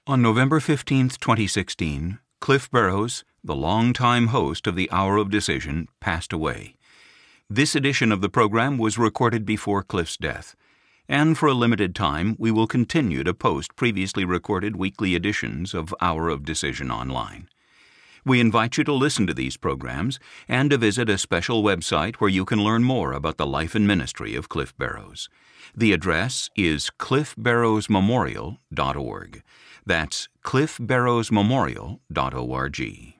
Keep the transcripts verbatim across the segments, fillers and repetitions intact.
On November fifteenth, twenty sixteen, Cliff Barrows, the longtime host of the Hour of Decision, passed away. This edition of the program was recorded before Cliff's death, and for a limited time we will continue to post previously recorded weekly editions of Hour of Decision online. We invite you to listen to these programs and to visit a special website where you can learn more about the life and ministry of Cliff Barrows. The address is cliff barrows memorial dot org. That's cliff barrows memorial dot org.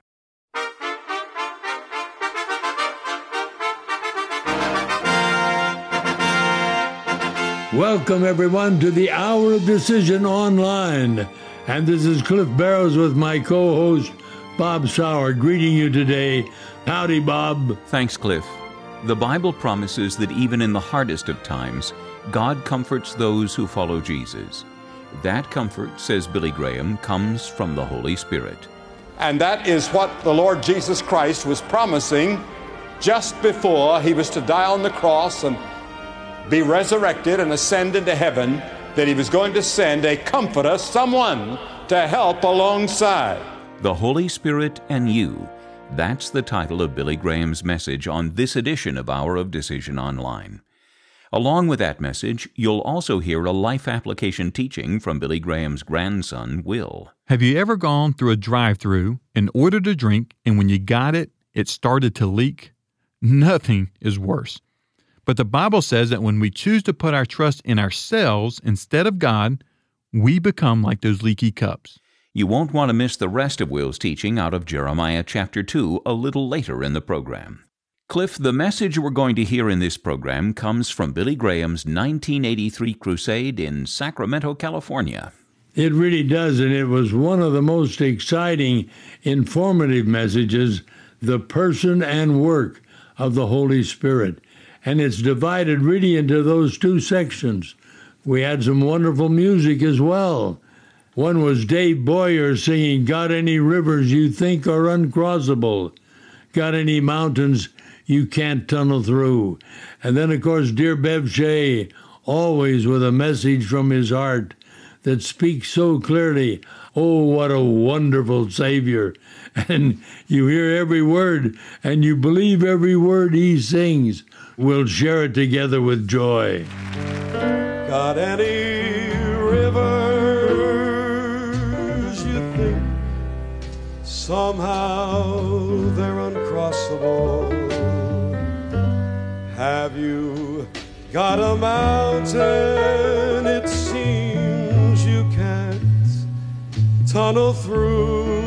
Welcome, everyone, to the Hour of Decision online. And this is Cliff Barrows with my co-host, Bob Sauer, greeting you today. Howdy, Bob. Thanks, Cliff. The Bible promises that even in the hardest of times, God comforts those who follow Jesus. That comfort, says Billy Graham, comes from the Holy Spirit. And that is what the Lord Jesus Christ was promising just before he was to die on the cross and be resurrected and ascend into heaven, that he was going to send a comforter, someone to help alongside. The Holy Spirit and You. That's the title of Billy Graham's message on this edition of Hour of Decision Online. Along with that message, you'll also hear a life application teaching from Billy Graham's grandson, Will. Have you ever gone through a drive-thru and ordered a drink, and when you got it, it started to leak? Nothing is worse. But the Bible says that when we choose to put our trust in ourselves instead of God, we become like those leaky cups. You won't want to miss the rest of Will's teaching out of Jeremiah chapter two a little later in the program. Cliff, the message we're going to hear in this program comes from Billy Graham's nineteen eighty-three crusade in Sacramento, California. It really does, and it was one of the most exciting, informative messages, the person and work of the Holy Spirit. And it's divided really into those two sections. We had some wonderful music as well. One was Dave Boyer singing, "Got any rivers you think are uncrossable? Got any mountains you can't tunnel through?" And then, of course, dear Bev Shea, always with a message from his heart that speaks so clearly. Oh, what a wonderful Savior. And you hear every word, and you believe every word he sings. We'll share it together with joy. Got any rivers you think somehow they're uncrossable? Have you got a mountain it seems you can't tunnel through?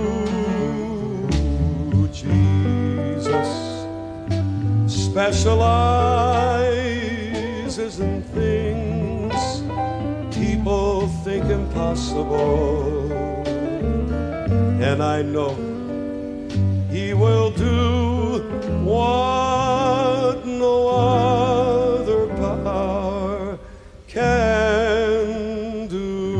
Jesus specializes in things people think impossible, and I know he will do what no other power can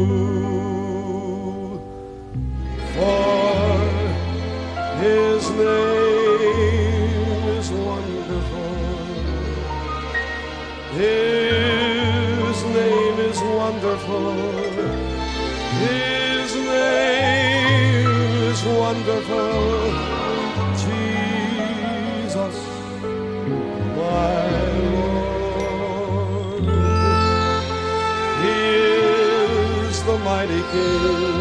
do. For his name is wonderful. His name is wonderful. His name is wonderful. Jesus, my Lord. He is the mighty King.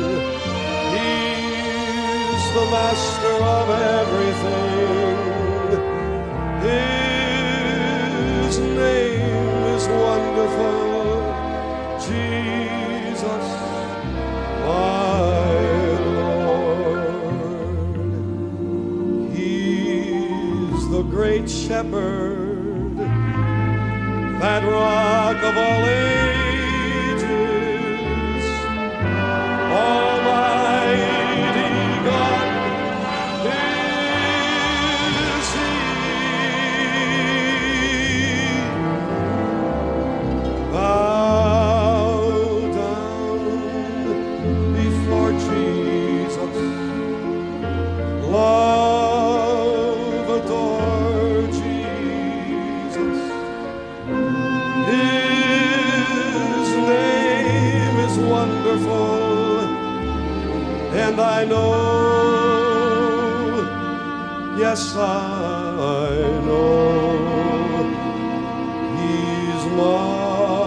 He's the master of everything. His name is wonderful. Jesus, my Lord. He's the great shepherd, that rock of all ages, Almighty God is He. Bow down before Jesus. Love, adore Jesus. His And I know, yes, I know, He's my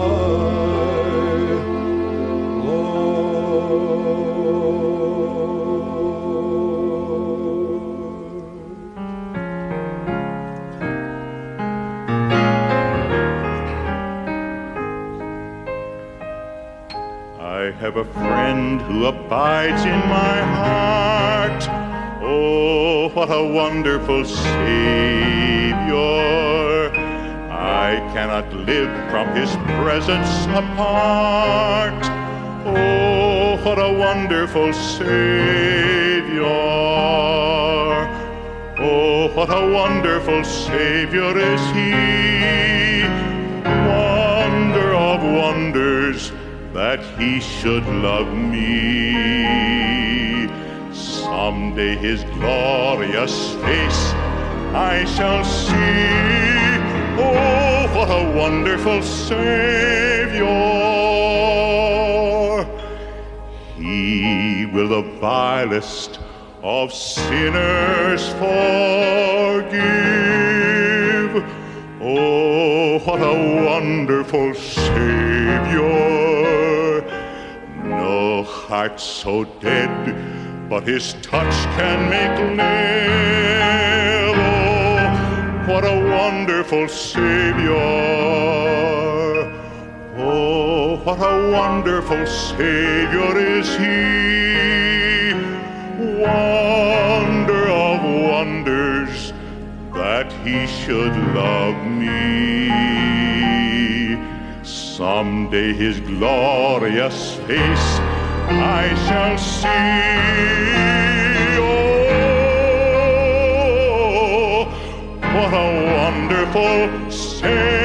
I have a friend who abides in my heart. Oh, what a wonderful Savior. I cannot live from His presence apart. Oh, what a wonderful Savior. Oh, what a wonderful Savior is He. Wonder of wonders, that He should love me. Someday His glorious face I shall see. Oh, what a wonderful Savior. He will the vilest of sinners forgive. Oh, what a wonderful Savior. No heart so dead, but His touch can make live. Oh, what a wonderful Savior. Oh, what a wonderful Savior is He. Wonder of wonders, that He should love me. Someday His glorious face I shall see. Oh, what a wonderful Savior.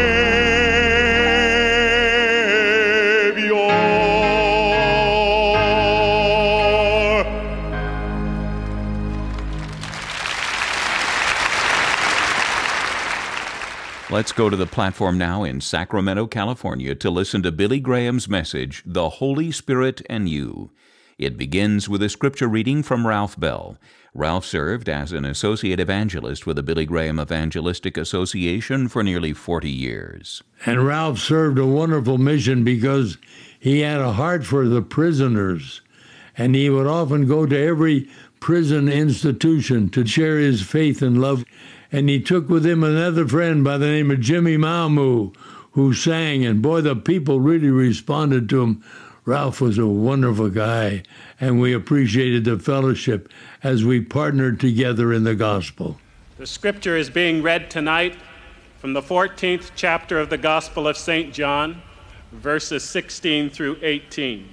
Let's go to the platform now in Sacramento, California, to listen to Billy Graham's message, The Holy Spirit and You. It begins with a scripture reading from Ralph Bell. Ralph served as an associate evangelist with the Billy Graham Evangelistic Association for nearly forty years. And Ralph served a wonderful mission because he had a heart for the prisoners. And he would often go to every prison institution to share his faith and love. And he took with him another friend by the name of Jimmy Malmu, who sang, and boy, the people really responded to him. Ralph was a wonderful guy, and we appreciated the fellowship as we partnered together in the gospel. The scripture is being read tonight from the fourteenth chapter of the Gospel of Saint John, verses sixteen through eighteen.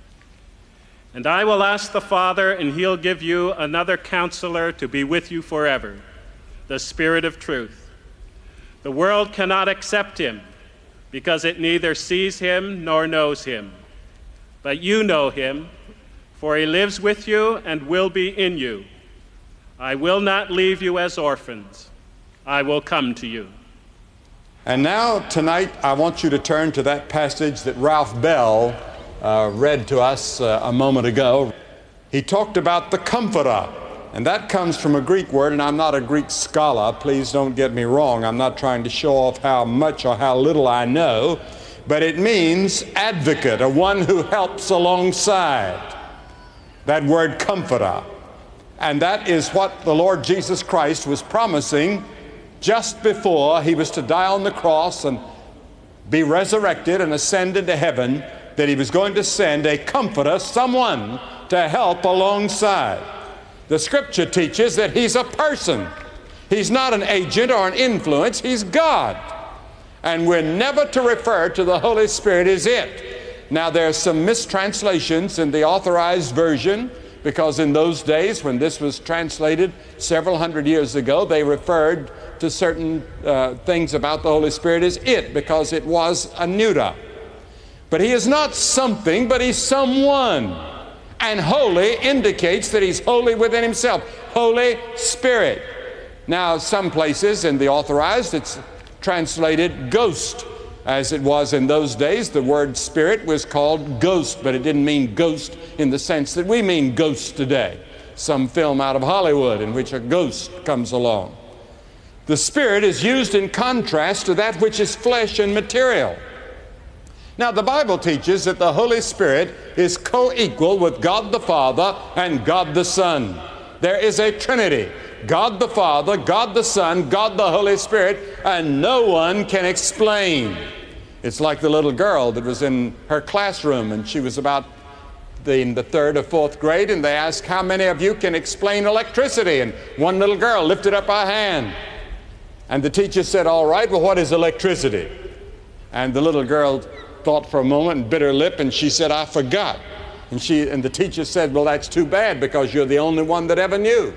And I will ask the Father, and He'll give you another counselor to be with you forever, the Spirit of truth. The world cannot accept Him because it neither sees Him nor knows Him. But you know Him, for He lives with you and will be in you. I will not leave you as orphans. I will come to you. And now, tonight, I want you to turn to that passage that Ralph Bell uh, read to us uh, a moment ago. He talked about the Comforter. And that comes from a Greek word, and I'm not a Greek scholar. Please don't get me wrong. I'm not trying to show off how much or how little I know. But it means advocate, or one who helps alongside. That word comforter. And that is what the Lord Jesus Christ was promising just before He was to die on the cross and be resurrected and ascend into heaven, that He was going to send a comforter, someone to help alongside. The scripture teaches that He's a person. He's not an agent or an influence. He's God. And we're never to refer to the Holy Spirit as it. Now, there are some mistranslations in the Authorized Version, because in those days when this was translated several hundred years ago, they referred to certain uh, things about the Holy Spirit as it, because it was a neuter. But He is not something, but He's someone. And holy indicates that He's holy within Himself. Holy Spirit. Now, some places in the Authorized, it's translated ghost. As it was in those days, the word spirit was called ghost, but it didn't mean ghost in the sense that we mean ghost today. Some film out of Hollywood in which a ghost comes along. The spirit is used in contrast to that which is flesh and material. Now, the Bible teaches that the Holy Spirit is co-equal with God the Father and God the Son. There is a Trinity. God the Father, God the Son, God the Holy Spirit, and no one can explain. It's like the little girl that was in her classroom, and she was about the, in the third or fourth grade, and they asked, how many of you can explain electricity? And one little girl lifted up her hand. And the teacher said, all right, well, what is electricity? And the little girl thought for a moment and bit her lip, and she said, I forgot. And, she, and the teacher said, well, that's too bad, because you're the only one that ever knew.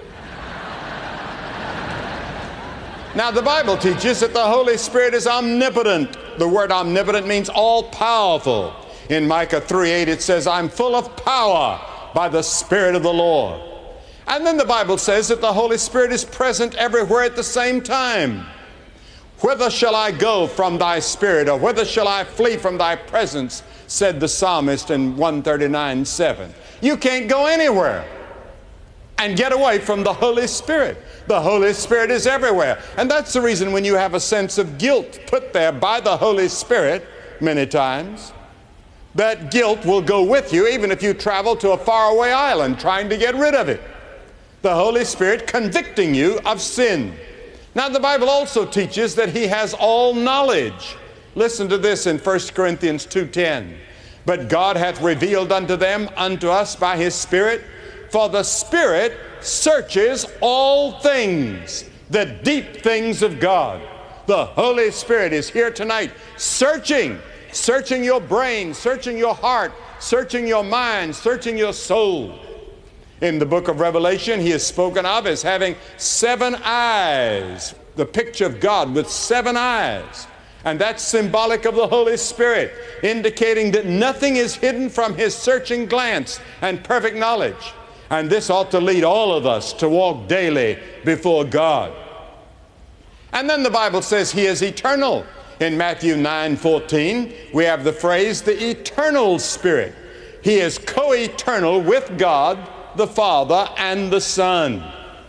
Now, the Bible teaches that the Holy Spirit is omnipotent. The word omnipotent means all-powerful. In Micah three eight, it says, I'm full of power by the Spirit of the Lord. And then the Bible says that the Holy Spirit is present everywhere at the same time. Whither shall I go from thy Spirit, or whither shall I flee from thy presence, said the psalmist in one thirty-nine seven. You can't go anywhere and get away from the Holy Spirit. The Holy Spirit is everywhere. And that's the reason when you have a sense of guilt put there by the Holy Spirit many times, that guilt will go with you even if you travel to a faraway island trying to get rid of it. The Holy Spirit convicting you of sin. Now, the Bible also teaches that He has all knowledge. Listen to this in First Corinthians two ten. But God hath revealed unto them, unto us by His Spirit, for the Spirit searches all things, the deep things of God. The Holy Spirit is here tonight searching, searching your brain, searching your heart, searching your mind, searching your soul. In the book of Revelation, He is spoken of as having seven eyes, the picture of God with seven eyes. And that's symbolic of the Holy Spirit, indicating that nothing is hidden from His searching glance and perfect knowledge. And this ought to lead all of us to walk daily before God. And then the Bible says He is eternal. In Matthew nine fourteen, we have the phrase, the eternal Spirit. He is co-eternal with God, the Father, and the Son.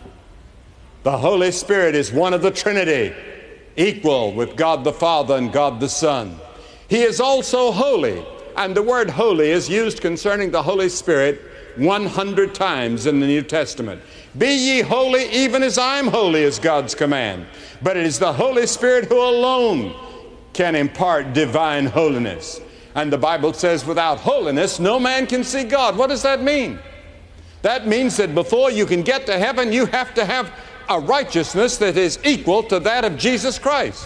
The Holy Spirit is one of the Trinity, equal with God the Father and God the Son. He is also holy, and the word holy is used concerning the Holy Spirit one hundred times in the New Testament. Be ye holy even as I'm holy is God's command. But it is the Holy Spirit who alone can impart divine holiness. And the Bible says without holiness no man can see God. What does that mean? That means that before you can get to heaven, you have to have a righteousness that is equal to that of Jesus Christ.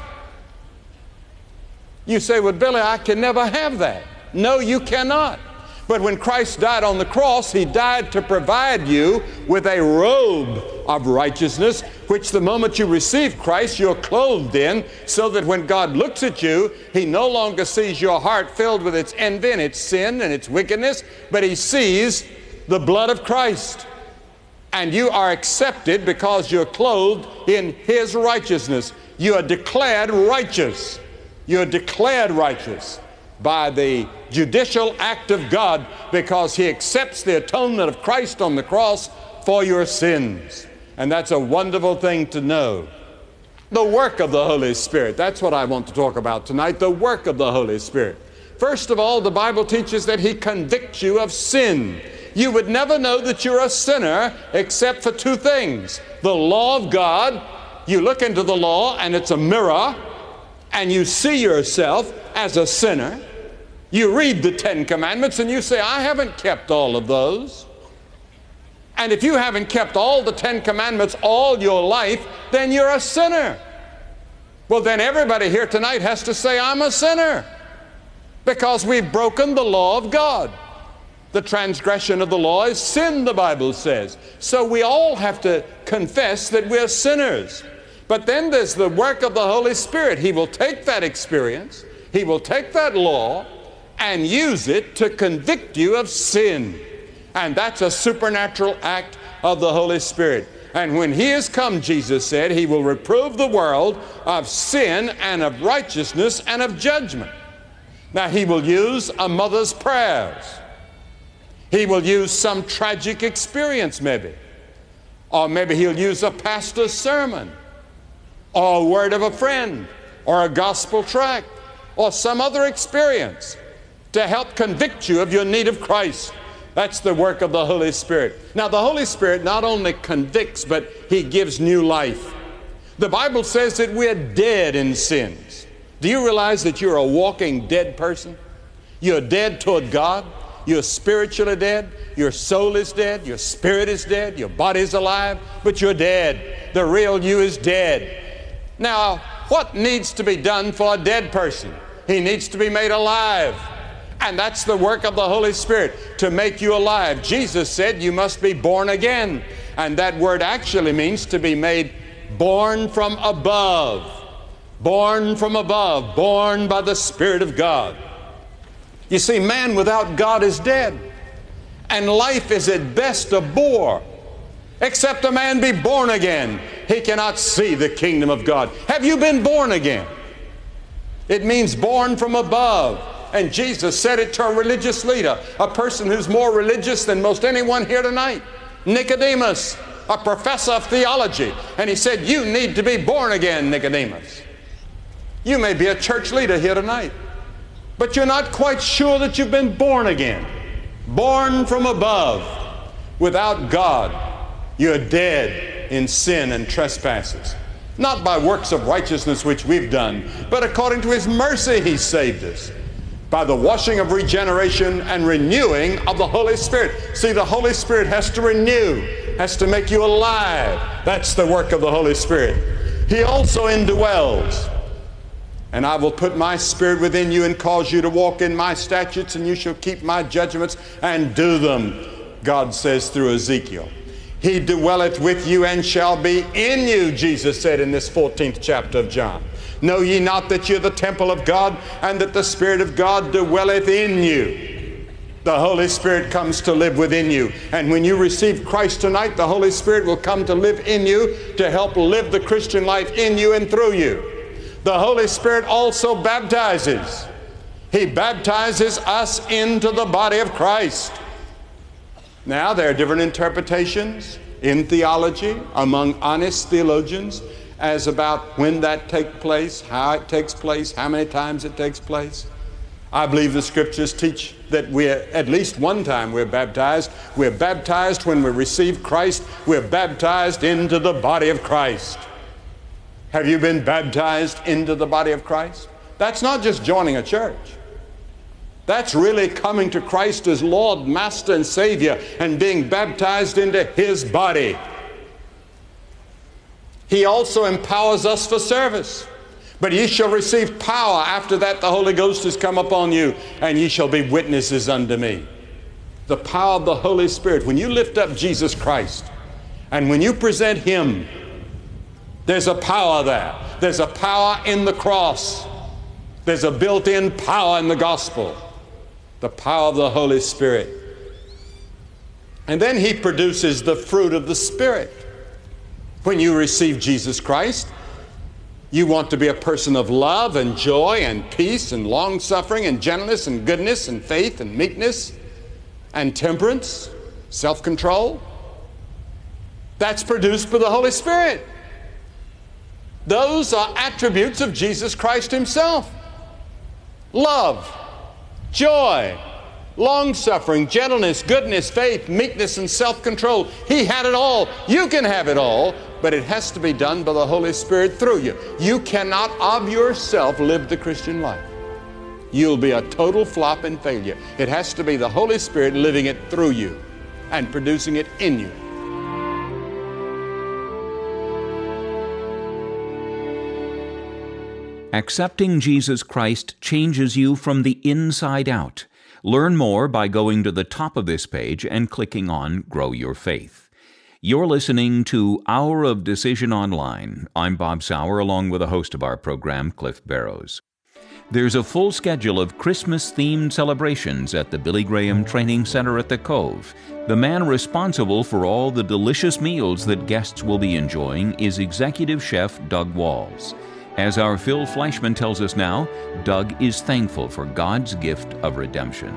You say, well, Billy, I can never have that. No, you cannot. But when Christ died on the cross, He died to provide you with a robe of righteousness, which the moment you receive Christ, you're clothed in, so that when God looks at you, He no longer sees your heart filled with its envy and its sin and its wickedness, but He sees the blood of Christ. And you are accepted because you're clothed in His righteousness. You are declared righteous. You're declared righteous by the judicial act of God, because He accepts the atonement of Christ on the cross for your sins. And that's a wonderful thing to know. The work of the Holy Spirit, that's what I want to talk about tonight, the work of the Holy Spirit. First of all, the Bible teaches that He convicts you of sin. You would never know that you're a sinner except for two things. The law of God, you look into the law and it's a mirror, and you see yourself as a sinner. You read the Ten Commandments and you say, I haven't kept all of those. And if you haven't kept all the Ten Commandments all your life, then you're a sinner. Well, then everybody here tonight has to say, I'm a sinner, because we've broken the law of God. The transgression of the law is sin, the Bible says. So we all have to confess that we're sinners. But then there's the work of the Holy Spirit. He will take that experience, He will take that law and use it to convict you of sin. And that's a supernatural act of the Holy Spirit. And when he is come, Jesus said, he will reprove the world of sin and of righteousness and of judgment. Now, he will use a mother's prayers. He will use some tragic experience maybe. Or maybe he'll use a pastor's sermon, or a word of a friend, or a gospel tract, or some other experience to help convict you of your need of Christ. That's the work of the Holy Spirit. Now, the Holy Spirit not only convicts, but he gives new life. The Bible says that we're dead in sins. Do you realize that you're a walking dead person? You're dead toward God. You're spiritually dead. Your soul is dead. Your spirit is dead. Your body is alive, but you're dead. The real you is dead. Now, what needs to be done for a dead person? He needs to be made alive. And that's the work of the Holy Spirit, to make you alive. Jesus said you must be born again. And that word actually means to be made born from above. Born from above. Born by the Spirit of God. You see, man without God is dead. And life is at best a bore. Except a man be born again, he cannot see the kingdom of God. Have you been born again? It means born from above. And Jesus said it to a religious leader, a person who's more religious than most anyone here tonight, Nicodemus, a professor of theology. And he said, you need to be born again, Nicodemus. You may be a church leader here tonight, but you're not quite sure that you've been born again. Born from above. Without God, you're dead in sin and trespasses. Not by works of righteousness which we've done, but according to his mercy he saved us, by the washing of regeneration and renewing of the Holy Spirit. See, the Holy Spirit has to renew, has to make you alive. That's the work of the Holy Spirit. He also indwells. And I will put my Spirit within you and cause you to walk in my statutes, and you shall keep my judgments and do them, God says through Ezekiel. He dwelleth with you and shall be in you, Jesus said in this fourteenth chapter of John. Know ye not that you're the temple of God, and that the Spirit of God dwelleth in you? The Holy Spirit comes to live within you. And when you receive Christ tonight, the Holy Spirit will come to live in you to help live the Christian life in you and through you. The Holy Spirit also baptizes. He baptizes us into the body of Christ. Now, there are different interpretations in theology among honest theologians as about when that takes place, how it takes place, how many times it takes place. I believe the Scriptures teach that we're, at least one time we're baptized. We're baptized when we receive Christ. We're baptized into the body of Christ. Have you been baptized into the body of Christ? That's not just joining a church. That's really coming to Christ as Lord, Master, and Savior and being baptized into His body. He also empowers us for service. But ye shall receive power. After that the Holy Ghost has come upon you, and ye shall be witnesses unto me. The power of the Holy Spirit. When you lift up Jesus Christ, and when you present Him, there's a power there. There's a power in the cross. There's a built-in power in the gospel. The power of the Holy Spirit. And then He produces the fruit of the Spirit. When you receive Jesus Christ, you want to be a person of love and joy and peace and long-suffering and gentleness and goodness and faith and meekness and temperance, self-control. That's produced by the Holy Spirit. Those are attributes of Jesus Christ Himself. Love, joy, long-suffering, gentleness, goodness, faith, meekness, and self-control. He had it all. You can have it all, but it has to be done by the Holy Spirit through you. You cannot of yourself live the Christian life. You'll be a total flop and failure. It has to be the Holy Spirit living it through you and producing it in you. Accepting Jesus Christ changes you from the inside out. Learn more by going to the top of this page and clicking on Grow Your Faith. You're listening to Hour of Decision Online. I'm Bob Sauer, along with the host of our program, Cliff Barrows. There's a full schedule of Christmas-themed celebrations at the Billy Graham Training Center at the Cove. The man responsible for all the delicious meals that guests will be enjoying is Executive Chef Doug Walls. As our Phil Fleischman tells us now, Doug is thankful for God's gift of redemption.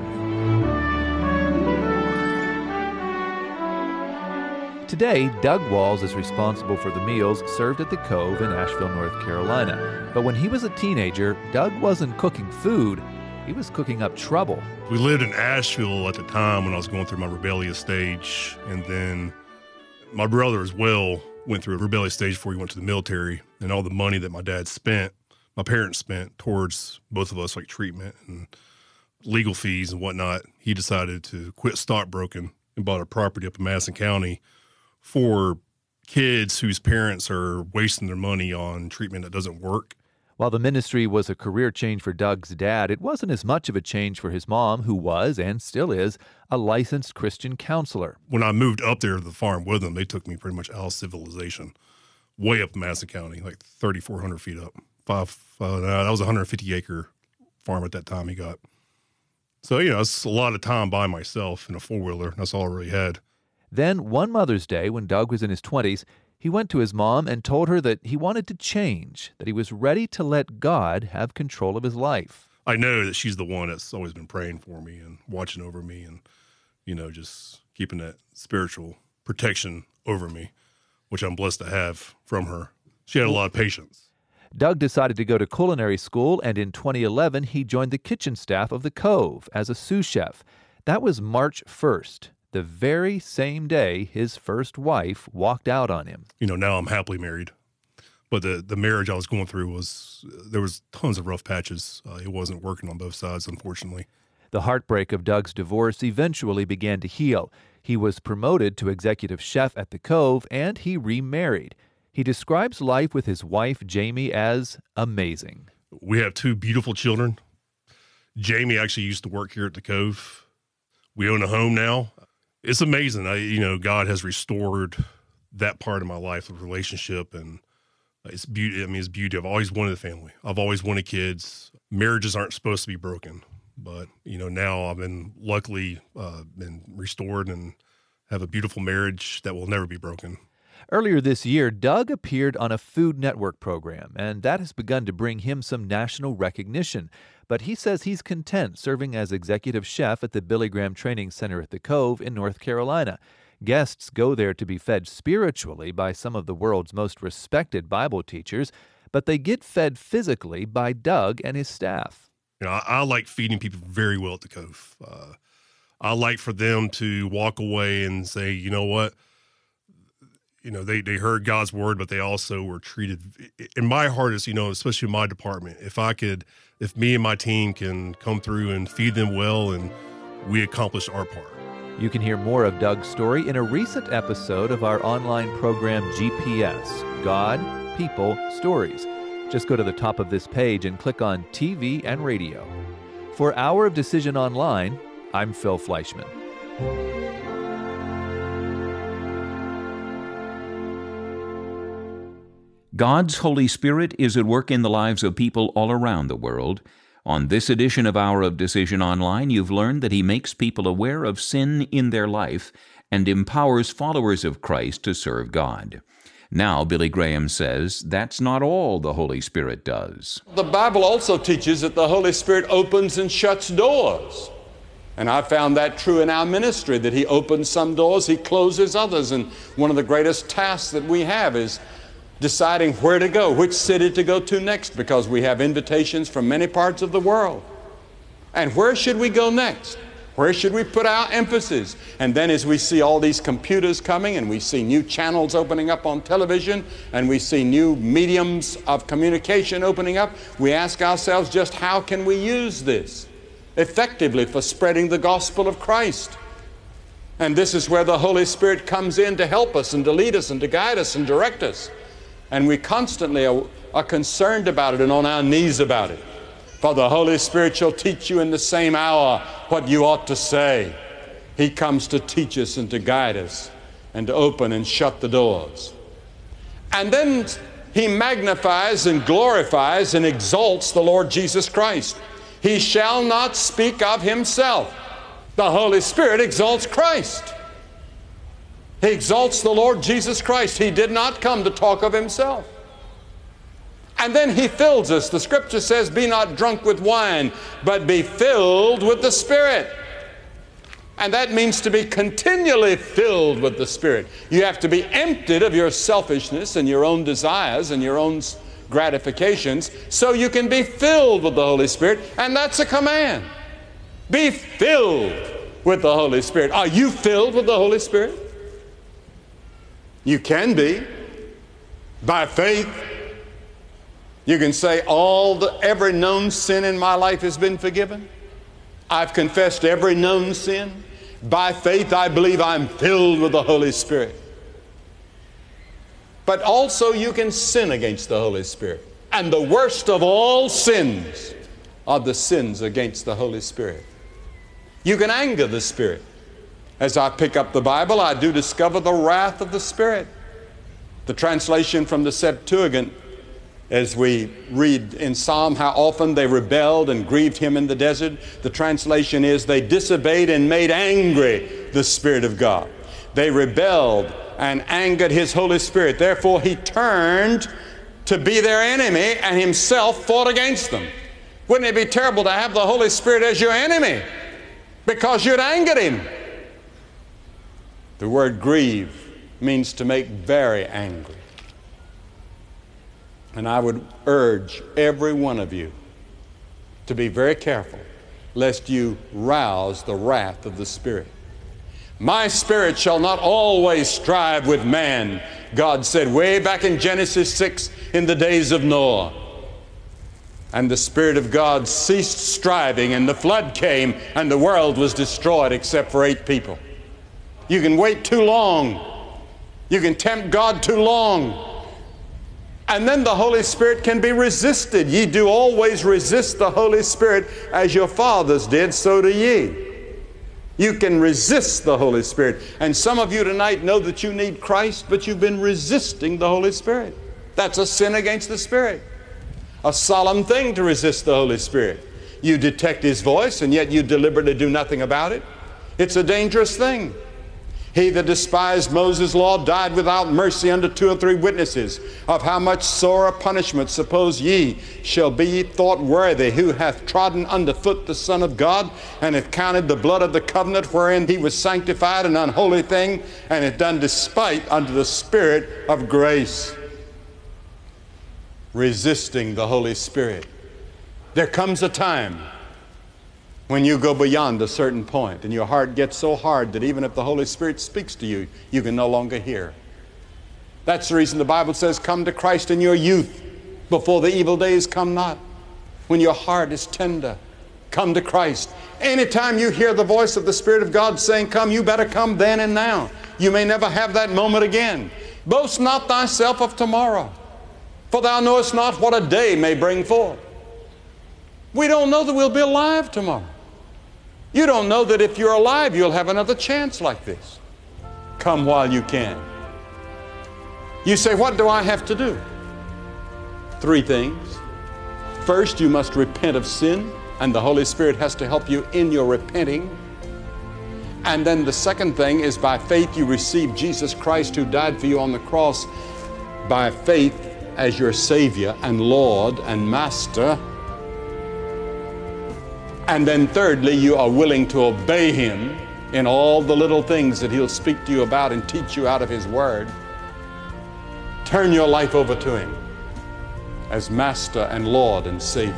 Today, Doug Walls is responsible for the meals served at the Cove in Asheville, North Carolina. But when he was a teenager, Doug wasn't cooking food, he was cooking up trouble. We lived in Asheville at the time when I was going through my rebellious stage, and then my brother as well went through a rebellious stage before he went to the military, and all the money that my dad spent, my parents spent towards both of us, like treatment and legal fees and whatnot, he decided to quit stockbroking and bought a property up in Madison County for kids whose parents are wasting their money on treatment that doesn't work. While the ministry was a career change for Doug's dad, it wasn't as much of a change for his mom, who was, and still is, a licensed Christian counselor. When I moved up there to the farm with them, they took me pretty much out of civilization, way up in Madison County, like thirty-four hundred feet up. Five, uh, that was a one hundred fifty acre farm at that time he got. So, you know, it's a lot of time by myself in a four-wheeler. That's all I really had. Then, one Mother's Day, when Doug was in his twenties, he went to his mom and told her that he wanted to change, that he was ready to let God have control of his life. I know that she's the one that's always been praying for me and watching over me and, you know, just keeping that spiritual protection over me, which I'm blessed to have from her. She had a lot of patience. Doug decided to go to culinary school, and in twenty eleven, he joined the kitchen staff of the Cove as a sous chef. That was March first. The very same day his first wife walked out on him. You know, now I'm happily married. But the, the marriage I was going through was, there was tons of rough patches. Uh, it wasn't working on both sides, unfortunately. The heartbreak of Doug's divorce eventually began to heal. He was promoted to executive chef at the Cove, and he remarried. He describes life with his wife, Jamie, as amazing. We have two beautiful children. Jamie actually used to work here at the Cove. We own a home now. It's amazing. I, you know, God has restored that part of my life, the relationship, and it's beauty. I mean, it's beauty. I've always wanted a family. I've always wanted kids. Marriages aren't supposed to be broken, but you know, now I've been luckily uh, been restored and have a beautiful marriage that will never be broken. Earlier this year, Doug appeared on a Food Network program, and that has begun to bring him some national recognition. But he says he's content serving as executive chef at the Billy Graham Training Center at the Cove in North Carolina. Guests go there to be fed spiritually by some of the world's most respected Bible teachers, but they get fed physically by Doug and his staff. You know, I, I like feeding people very well at the Cove. Uh, I like for them to walk away and say, you know what? You know, they, they heard God's word, but they also were treated. In my heart is, you know, especially in my department, if I could, if me and my team can come through and feed them well, and we accomplish our part. You can hear more of Doug's story in a recent episode of our online program G P S, God, People, Stories. Just go to the top of this page and click on T V and Radio. For Hour of Decision Online, I'm Phil Fleischman. God's Holy Spirit is at work in the lives of people all around the world. On this edition of Hour of Decision Online, you've learned that He makes people aware of sin in their life and empowers followers of Christ to serve God. Now, Billy Graham says that's not all the Holy Spirit does. The Bible also teaches that the Holy Spirit opens and shuts doors. And I found that true in our ministry, that He opens some doors, He closes others. And one of the greatest tasks that we have is deciding where to go, which city to go to next, because we have invitations from many parts of the world. And where should we go next? Where should we put our emphasis? And then as we see all these computers coming, and we see new channels opening up on television, and we see new mediums of communication opening up, we ask ourselves, just how can we use this effectively for spreading the gospel of Christ? And this is where the Holy Spirit comes in to help us and to lead us and to guide us and direct us. And we constantly are, are concerned about it and on our knees about it. For the Holy Spirit shall teach you in the same hour what you ought to say. He comes to teach us and to guide us and to open and shut the doors. And then he magnifies and glorifies and exalts the Lord Jesus Christ. He shall not speak of himself. The Holy Spirit exalts Christ. He exalts the Lord Jesus Christ. He did not come to talk of himself. And then he fills us. The Scripture says, be not drunk with wine, but be filled with the Spirit. And that means to be continually filled with the Spirit. You have to be emptied of your selfishness and your own desires and your own gratifications so you can be filled with the Holy Spirit. And that's a command. Be filled with the Holy Spirit. Are you filled with the Holy Spirit? You can be. By faith, you can say, all the, every known sin in my life has been forgiven. I've confessed every known sin. By faith, I believe I'm filled with the Holy Spirit. But also you can sin against the Holy Spirit. And the worst of all sins are the sins against the Holy Spirit. You can anger the Spirit. As I pick up the Bible, I do discover the wrath of the Spirit. The translation from the Septuagint, as we read in Psalm how often they rebelled and grieved him in the desert, the translation is, they disobeyed and made angry the Spirit of God. They rebelled and angered his Holy Spirit. Therefore he turned to be their enemy and himself fought against them. Wouldn't it be terrible to have the Holy Spirit as your enemy because you'd angered him? The word grieve means to make very angry. And I would urge every one of you to be very careful lest you rouse the wrath of the Spirit. My spirit shall not always strive with man, God said way back in Genesis six in the days of Noah. And the Spirit of God ceased striving, and the flood came, and the world was destroyed except for eight people. You can wait too long. You can tempt God too long. And then the Holy Spirit can be resisted. Ye do always resist the Holy Spirit, as your fathers did, so do ye. You can resist the Holy Spirit. And some of you tonight know that you need Christ, but you've been resisting the Holy Spirit. That's a sin against the Spirit. A solemn thing to resist the Holy Spirit. You detect His voice, and yet you deliberately do nothing about it. It's a dangerous thing. He that despised Moses' law died without mercy under two or three witnesses. Of how much sorer punishment, suppose ye, shall be thought worthy, who hath trodden under foot the Son of God, and hath counted the blood of the covenant wherein he was sanctified an unholy thing, and hath done despite unto the Spirit of grace. Resisting the Holy Spirit. There comes a time when you go beyond a certain point and your heart gets so hard that even if the Holy Spirit speaks to you, you can no longer hear. That's the reason the Bible says, come to Christ in your youth, before the evil days come not. When your heart is tender, come to Christ. Anytime you hear the voice of the Spirit of God saying, come, you better come then and now. You may never have that moment again. Boast not thyself of tomorrow, for thou knowest not what a day may bring forth. We don't know that we'll be alive tomorrow. You don't know that if you're alive, you'll have another chance like this. Come while you can. You say, what do I have to do? Three things. First, you must repent of sin, and the Holy Spirit has to help you in your repenting. And then the second thing is, by faith you receive Jesus Christ, who died for you on the cross, by faith as your Savior and Lord and Master. And then thirdly, you are willing to obey Him in all the little things that He'll speak to you about and teach you out of His Word. Turn your life over to Him as Master and Lord and Savior.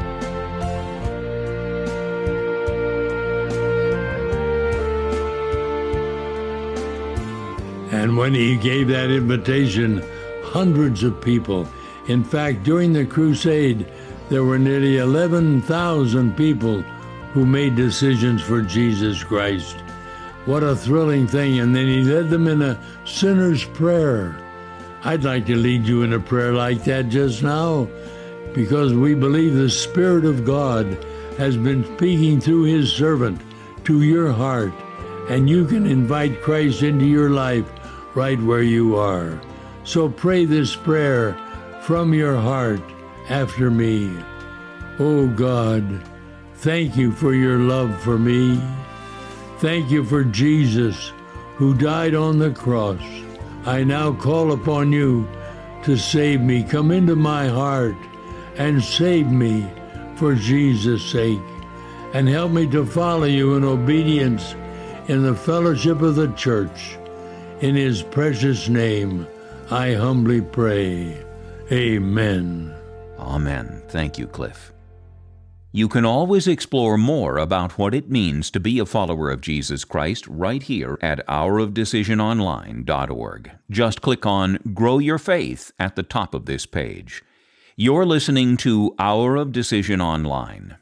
And when he gave that invitation, hundreds of people, in fact, during the crusade, there were nearly eleven thousand people who made decisions for Jesus Christ. What a thrilling thing. And then he led them in a sinner's prayer. I'd like to lead you in a prayer like that just now, because we believe the Spirit of God has been speaking through His servant to your heart, and you can invite Christ into your life right where you are. So pray this prayer from your heart after me. Oh God, thank you for your love for me. Thank you for Jesus who died on the cross. I now call upon you to save me. Come into my heart and save me for Jesus' sake. And help me to follow you in obedience in the fellowship of the church. In his precious name, I humbly pray. Amen. Amen. Thank you, Cliff. You can always explore more about what it means to be a follower of Jesus Christ right here at hour of decision online dot org. Just click on Grow Your Faith at the top of this page. You're listening to Hour of Decision Online.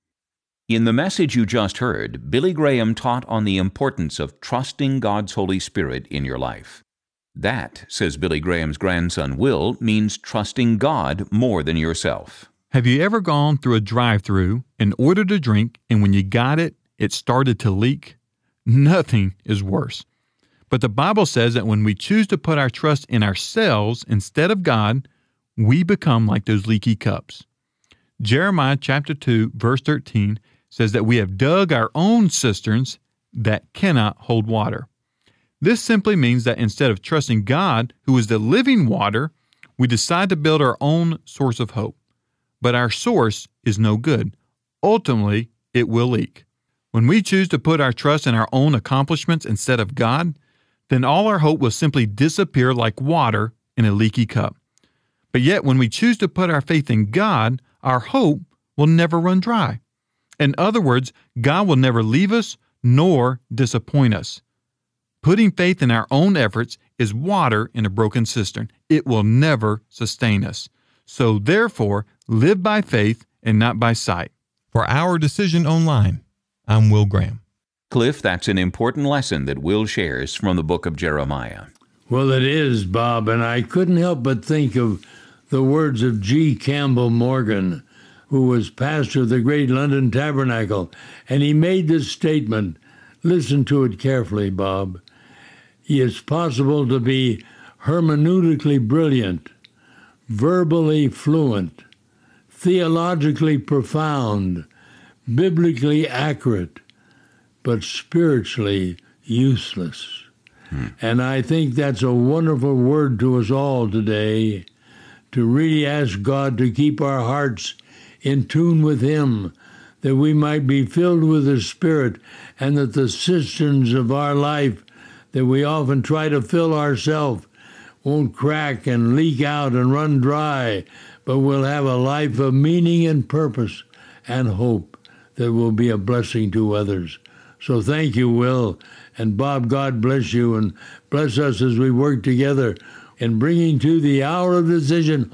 In the message you just heard, Billy Graham taught on the importance of trusting God's Holy Spirit in your life. That, says Billy Graham's grandson Will, means trusting God more than yourself. Have you ever gone through a drive-thru and ordered a drink, and when you got it, it started to leak? Nothing is worse. But the Bible says that when we choose to put our trust in ourselves instead of God, we become like those leaky cups. Jeremiah chapter two, verse thirteen says that we have dug our own cisterns that cannot hold water. This simply means that instead of trusting God, who is the living water, we decide to build our own source of hope. But our source is no good. Ultimately, it will leak. When we choose to put our trust in our own accomplishments instead of God, then all our hope will simply disappear like water in a leaky cup. But yet, when we choose to put our faith in God, our hope will never run dry. In other words, God will never leave us nor disappoint us. Putting faith in our own efforts is water in a broken cistern. It will never sustain us. So therefore, live by faith and not by sight. For Our Decision Online, I'm Will Graham. Cliff, that's an important lesson that Will shares from the book of Jeremiah. Well, it is, Bob, and I couldn't help but think of the words of G. Campbell Morgan, who was pastor of the great London Tabernacle, and he made this statement. Listen to it carefully, Bob. It's possible to be hermeneutically brilliant, verbally fluent, theologically profound, biblically accurate, but spiritually useless. Hmm. And I think that's a wonderful word to us all today, to really ask God to keep our hearts in tune with Him, that we might be filled with the Spirit, and that the cisterns of our life that we often try to fill ourselves won't crack and leak out and run dry, but we'll have a life of meaning and purpose and hope that will be a blessing to others. So thank you, Will. And Bob, God bless you and bless us as we work together in bringing to the Hour of Decision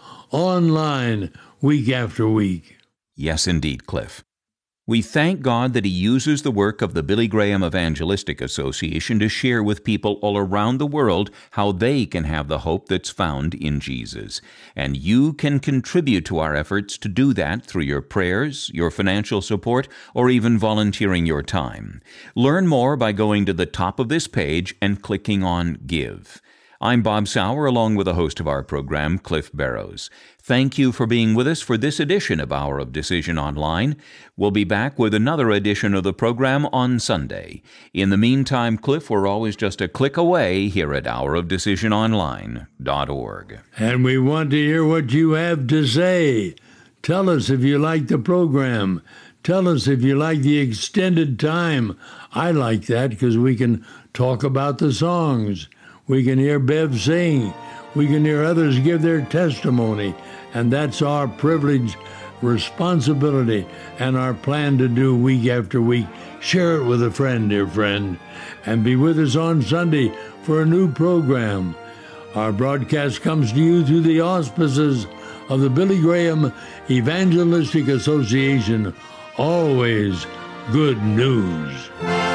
online week after week. Yes, indeed, Cliff. We thank God that He uses the work of the Billy Graham Evangelistic Association to share with people all around the world how they can have the hope that's found in Jesus. And you can contribute to our efforts to do that through your prayers, your financial support, or even volunteering your time. Learn more by going to the top of this page and clicking on Give. I'm Bob Sauer, along with the host of our program, Cliff Barrows. Thank you for being with us for this edition of Hour of Decision Online. We'll be back with another edition of the program on Sunday. In the meantime, Cliff, we're always just a click away here at hour of decision online dot org. And we want to hear what you have to say. Tell us if you like the program. Tell us if you like the extended time. I like that because we can talk about the songs. We can hear Bev sing. We can hear others give their testimony. And that's our privilege, responsibility, and our plan to do week after week. Share it with a friend, dear friend. And be with us on Sunday for a new program. Our broadcast comes to you through the auspices of the Billy Graham Evangelistic Association. Always good news.